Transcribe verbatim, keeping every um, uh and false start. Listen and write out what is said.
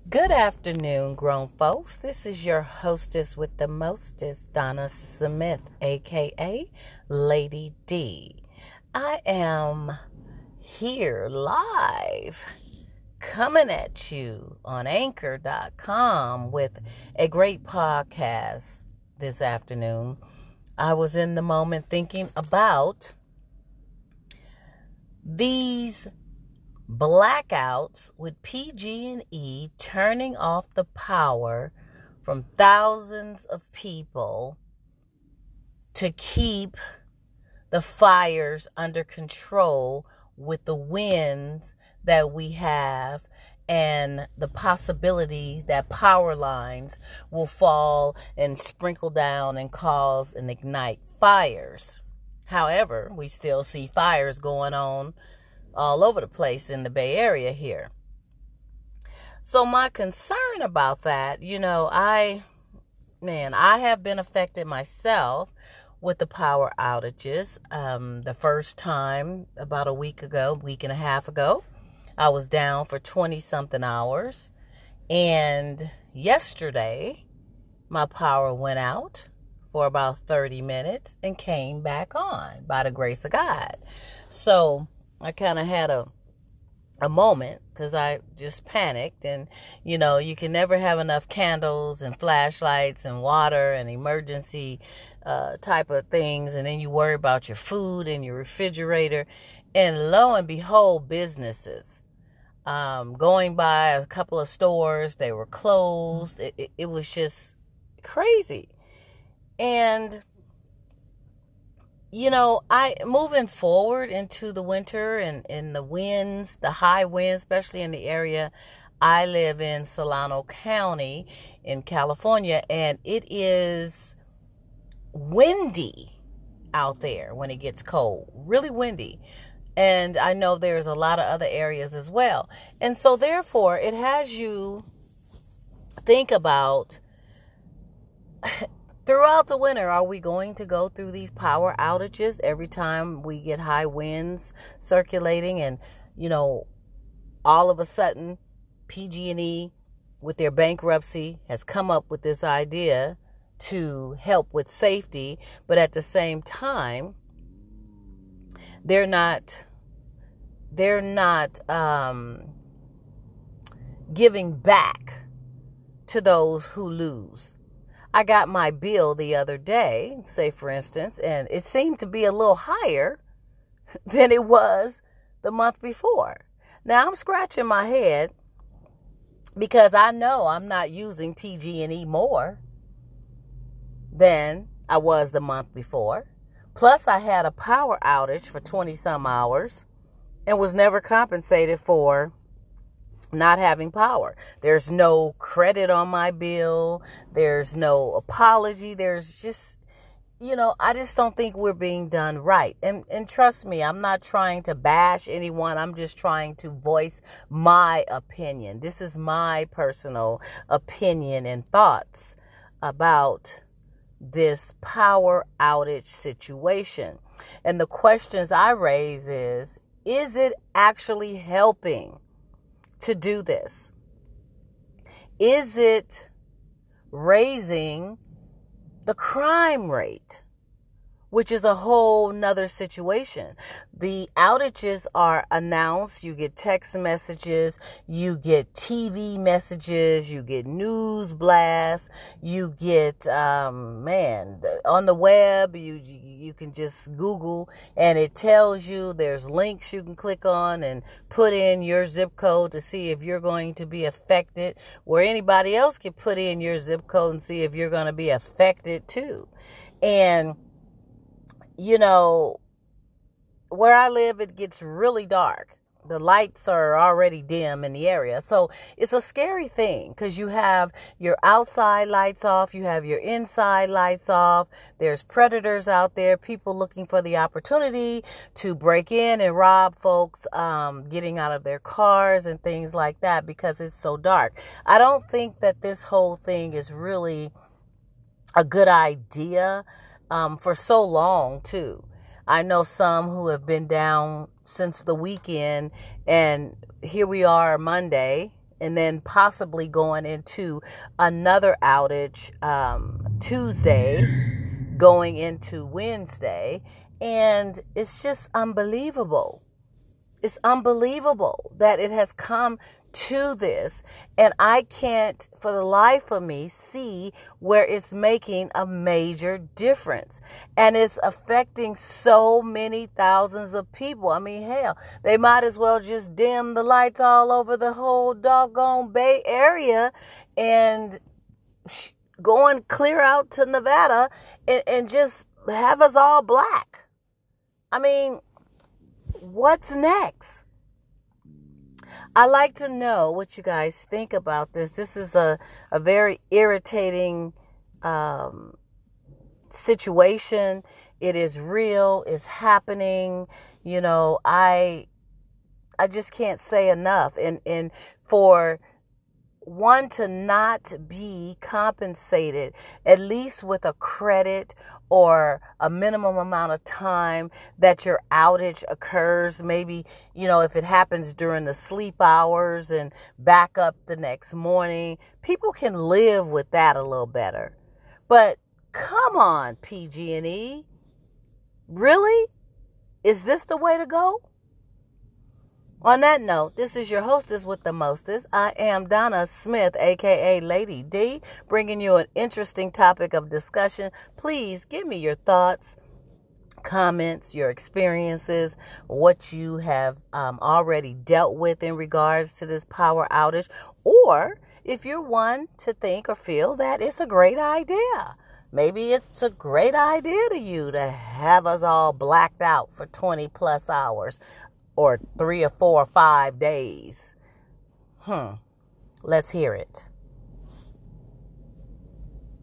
Good afternoon, grown folks. This is your hostess with the mostest, Donna Smith, aka Lady D. I am here live, coming at you on anchor dot com with a great podcast this afternoon. I was in the moment thinking about these blackouts with P G and E turning off the power from thousands of people to keep the fires under control with the winds that we have and the possibility that power lines will fall and sprinkle down and cause and ignite fires. However, we still see fires going on all over the place in the Bay Area here. So my concern about that, you know, I, man, I have been affected myself with the power outages. Um, the first time about a week ago, week and a half ago, I was down for twenty something hours. And yesterday, my power went out for about thirty minutes and came back on by the grace of God. So I kind of had a a moment because I just panicked, and you know, you can never have enough candles and flashlights and water and emergency uh, type of things, and then you worry about your food and your refrigerator, and lo and behold, businesses. Um, going by a couple of stores, they were closed. It, it, it was just crazy, and you know, I moving forward into the winter and, and the winds, the high winds, especially in the area I live in, Solano County in California, and it is windy out there when it gets cold, really windy. And I know there's a lot of other areas as well. And so therefore, it has you think about throughout the winter, are we going to go through these power outages every time we get high winds circulating? And, you know, all of a sudden, P G and E, with their bankruptcy, has come up with this idea to help with safety. But at the same time, they're not, they're not um, giving back to those who lose. I got my bill the other day, say for instance, and it seemed to be a little higher than it was the month before. Now I'm scratching my head because I know I'm not using P G and E more than I was the month before. Plus I had a power outage for twenty some hours and was never compensated for not having power. There's no credit on my bill. There's no apology. There's just, you know, I just don't think we're being done right. And and trust me, I'm not trying to bash anyone. I'm just trying to voice my opinion. This is my personal opinion and thoughts about this power outage situation. And the questions I raise is, is it actually helping to do this? Is it raising the crime rate, which is a whole nother situation? The outages are announced. You get text messages, you get T V messages, you get news blasts, you get, um, man, on the web, you, you can just Google and it tells you there's links you can click on and put in your zip code to see if you're going to be affected, where anybody else can put in your zip code and see if you're going to be affected too. And you know, where I live, it gets really dark. The lights are already dim in the area. So it's a scary thing because you have your outside lights off. You have your inside lights off. There's predators out there, people looking for the opportunity to break in and rob folks, um, getting out of their cars and things like that because it's so dark. I don't think that this whole thing is really a good idea. Um, for so long, too. I know some who have been down since the weekend, and here we are Monday, and then possibly going into another outage um, Tuesday, going into Wednesday. And it's just unbelievable. It's unbelievable that it has come to this. And I can't, for the life of me, see where it's making a major difference. And it's affecting so many thousands of people. I mean, hell, they might as well just dim the lights all over the whole doggone Bay Area and go and clear out to Nevada and, and just have us all black. I mean, what's next? I like to know what you guys think about this. This is a, a very irritating um, situation. It is real. It's happening. You know, I I just can't say enough. And, and for one to not be compensated, at least with a credit or a minimum amount of time that your outage occurs. Maybe, you know, if it happens during the sleep hours and back up the next morning, people can live with that a little better. But come on, P G and E. Really? Is this the way to go? On that note, this is your hostess with the mostest. I am Donna Smith, a k a. Lady D, bringing you an interesting topic of discussion. Please give me your thoughts, comments, your experiences, what you have um, already dealt with in regards to this power outage, or if you're one to think or feel that it's a great idea. Maybe it's a great idea to you to have us all blacked out for twenty plus hours. Or three or four or five days. Hmm. Let's hear it.